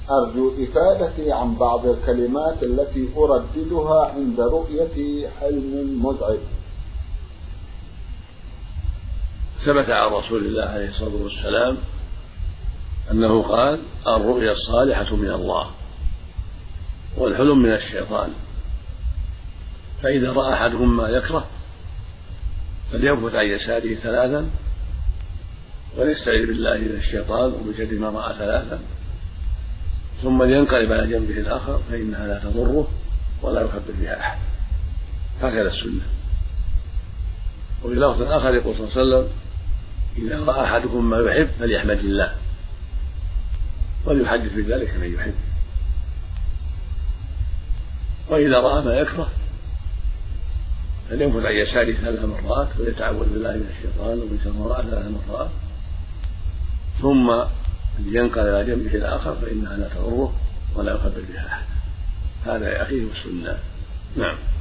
أرجو إفادتي عن بعض الكلمات التي أرددها عند رؤية حلم مزعج. ثبت عن رسول الله عليه الصلاة والسلام أنه قال: الرؤيا الصالحة من الله والحلم من الشيطان، فإذا رأى أحدهم ما يكره فلينفث عن يساره 3 وليستعيذ بالله من الشيطان ومن شر ما رأى 3 ثم لينقلب على جنبه الآخر فإنها لا تضره ولا يخبر بها أحد. هكذا السنة. وفي لفظ آخر يقول صلى الله عليه وسلم: إذا رأى أحدكم ما يحب فليحمد الله وليحدث بذلك من يحب، وإذا رأى ما يكره فلينفث عن يساره 3 مرات ويتعوذ بالله من الشيطان ومن شر ما رأى 3 مرات ثم لينقل على جنبه الآخر فإنها لا تضره ولا يخبر بها أحد. هذا يا أخي السنة. نعم.